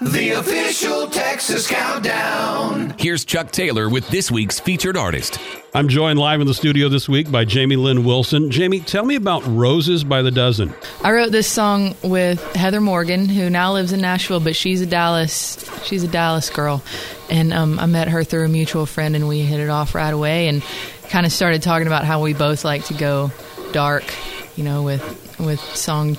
The official Texas Countdown. Here's Chuck Taylor with this week's featured artist. I'm joined live in the studio this week by Jamie Lynn Wilson. Jamie, tell me about Roses by the Dozen. I wrote this song with Heather Morgan, who now lives in Nashville, but she's a Dallas girl. And I met her through a mutual friend, and we hit it off right away and kind of started talking about how we both like to go dark, you know, with song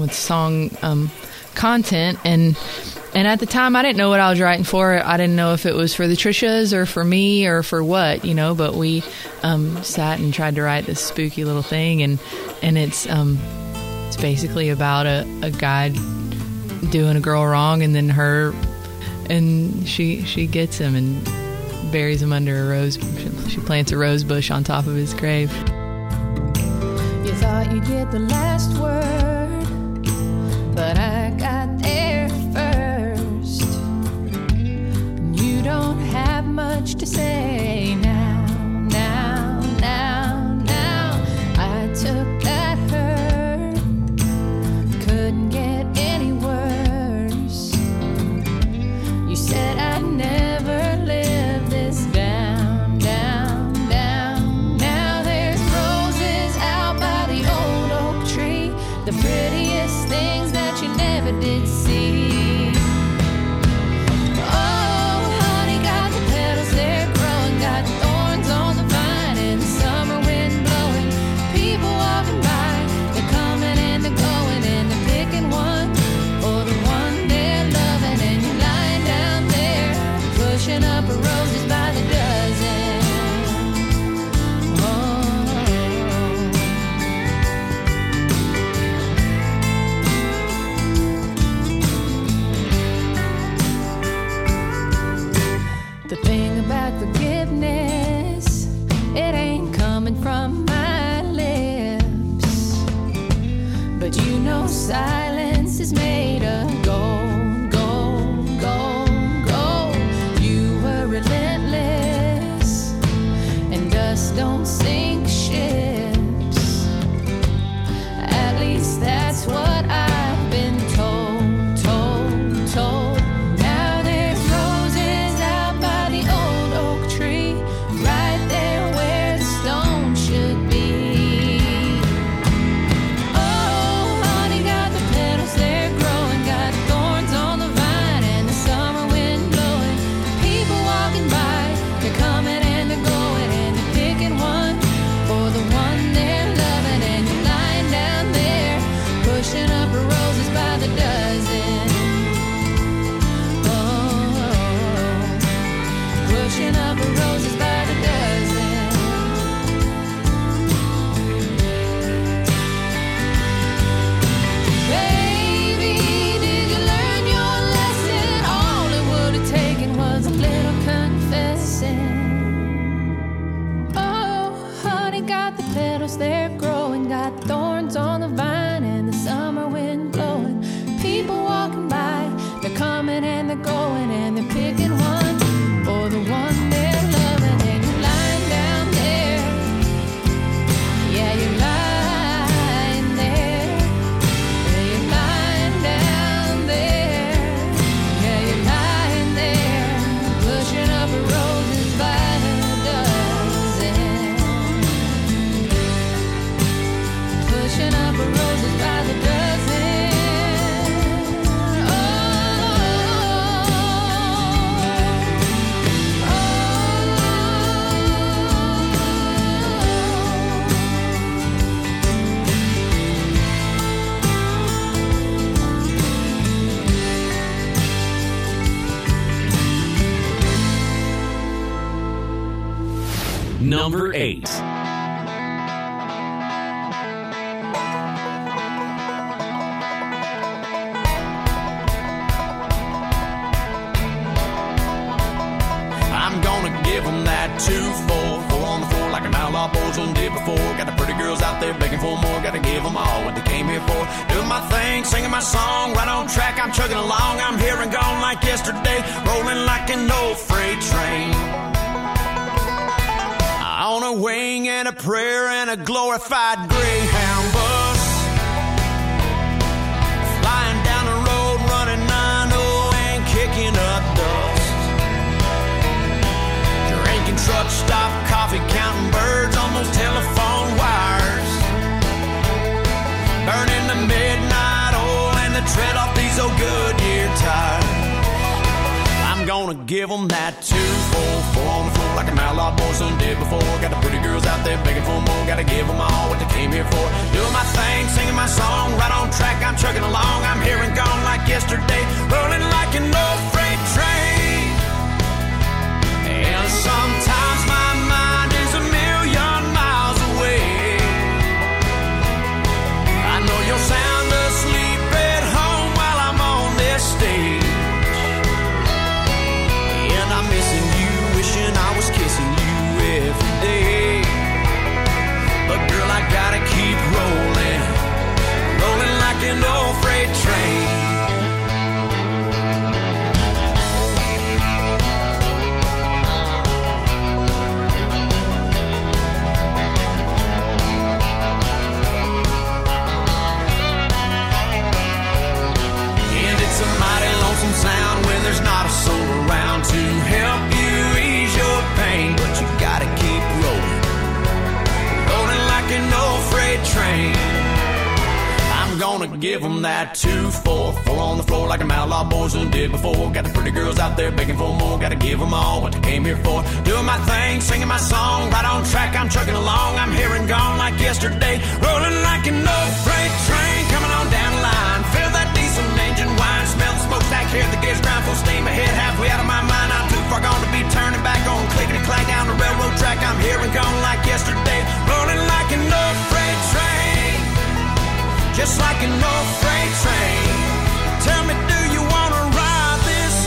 content. And at the time, I didn't know what I was writing for. I didn't know if it was for the Trishas or for me or for what, you know. But we sat and tried to write this spooky little thing, and it's basically about a guy doing a girl wrong, and then she gets him and buries him under a rose. She plants a rose bush on top of his grave. You thought you'd get the last word, but I got there first. You don't have much to say now. I took that hurt, couldn't get any worse. You said I'd never live this down. Now there's roses out by the old oak tree, the prettiest things that you never did see. Oh, honey, got the petals, they're growing, got thorns on the vine, and the summer wind blowing. People walking by, they're coming and they're going, and they're picking one for the one they're loving. And you're lying down there, pushing up roses by the dozen. The thing about forgiveness, it ain't coming from my lips. But you know silence is made of gold, gold, gold, gold. You were relentless, and dust don't sink ships. At least that's what I've been told. Now there's roses out by the old oak tree, right there where the stone should be. Oh, honey, got the petals, they're growing, got thorns on the vine, and the summer wind blowing. People walking by, they're coming and they're going, and they're picking one for the one they're loving. And you're lying down there, pushing up roses by the dozen. Pushing up roses by the dozen. Baby, did you learn your lesson? All it would have taken was a little confessing. Oh, honey, got the petals, they're growing, got thorns on the vine, and the summer wind blowing. People walking by, they're coming and they're going, and they're picking one for the one they're loving. And you're lying down there, yeah, you're lying there, yeah, you're lying down there, yeah, you're lying there, pushing up roses by the dozen, pushing up roses by the dozen. Number 8. I'm gonna give them that 2-4, 4 on the floor like an outlaw bozo did before. Got the pretty girls out there begging for more. Gotta give them all what they came here for. Doing my thing, singing my song, right on track. I'm chugging along. I'm here and gone like yesterday, rolling like an old freight train. On a wing and a prayer and a glorified Greyhound bus, flying down the road, running 90 and diesel Goodyear tire. I'm gonna give them that 2-4-4 on the floor like an outlaw boy son did before. Got the pretty girls out there begging for more. Gotta give them all what they came here for. Doing my thing, singing my song, right on track, I'm chugging along. I'm here and gone like yesterday, rolling like an old freight train. And sometimes my mind is a million miles away. I know you're sound asleep at home while I'm on this stage. And I'm missing you, wishing I was kissing you every day. But girl, I gotta keep rolling, rolling like an old freight train. Sound when there's not a soul around to help you ease your pain, but you gotta keep rolling, rolling like an old freight train. I'm gonna give them that 2-4-4 on the floor like a outlaw boys who did before. Got the pretty girls out there begging for more. Gotta give them all what they came here for. Doing my thing, singing my song, right on track, I'm chugging along. I'm here and gone like yesterday, rolling like an old freight train. Coming on down the line, feel that diesel engine whine, smell the smokestack, hear the gears grind, full steam ahead, halfway out of my mind. I'm too far gone to be turning back on, clicking and clack down the railroad track. I'm here and gone like yesterday, rolling like an old freight train, just like an old freight train. Tell me, do you want to ride this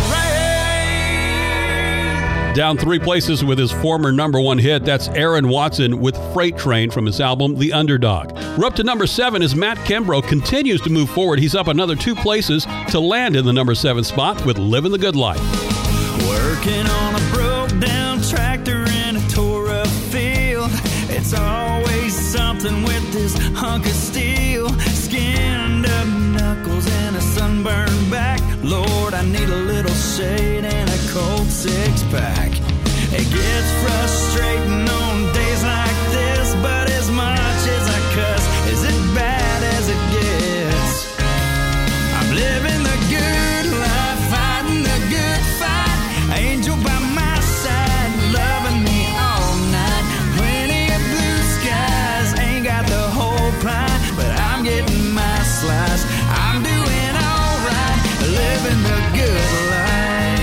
train? Down 3 places with his former #1 hit. That's Aaron Watson with Freight Train from his album The Underdog. We're up to number 7 as Matt Kimbrough continues to move forward. He's up another 2 places to land in the number 7 spot with Living the Good Life. Working on a broke down tractor in a tore up field. It's always something with this hunk of steel. Skinned up knuckles and a sunburned back. Lord, I need a little shade and a cold 6-pack. It gets frustrating on days like this, but as much as I cuss, is it bad as it gets? I'm living the good life, fighting the good fight. Angel by my side, loving me all night. Plenty of blue skies, ain't got the whole pie, but I'm getting my slice. I'm doing alright, living the good life.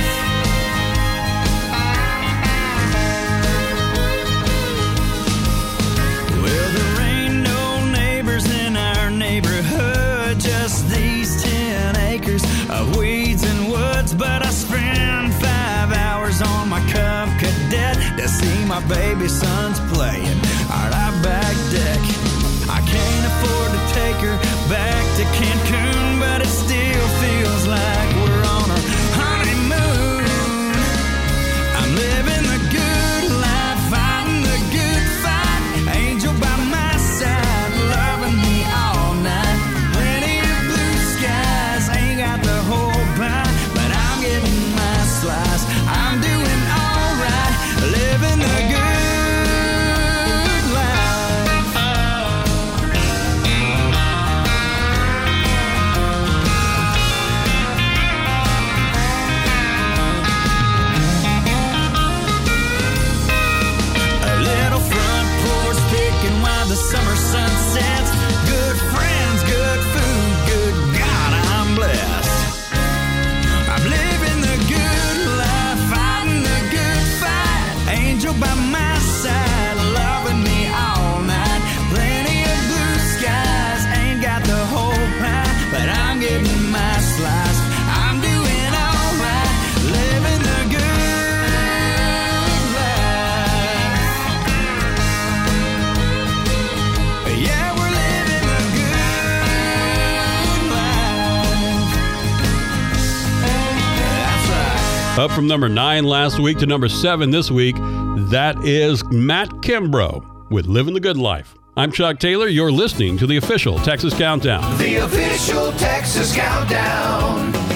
Well, there ain't no neighbors in our neighborhood, just these 10 acres of weeds and woods. But I spend 5 hours on my Cub Cadet to see my baby sons playing on our back deck. I can't afford to take her back to Cancun, but it still feels like we're on our honeymoon. I'm living the good life, fighting the good fight. Angel by my side, loving me all night. Plenty of blue skies, ain't got the whole pie, but I'm getting my slice. I'm doing alright, living the good life. A little front porch picking while the summer sun sets. Good friends, good food, good God, I'm blessed. I'm living the good life, fighting the good fight. Angel by my side, loving me all night. Plenty of blue skies, ain't got the whole pie, but I'm getting my slice. I'm doing alright, living the good life. Yeah, we're living the good life. That's right. Up from number 9 last week to number 7 this week, that is Matt Kimbrough with Living the Good Life. I'm Chuck Taylor. You're listening to the official Texas Countdown. The official Texas Countdown.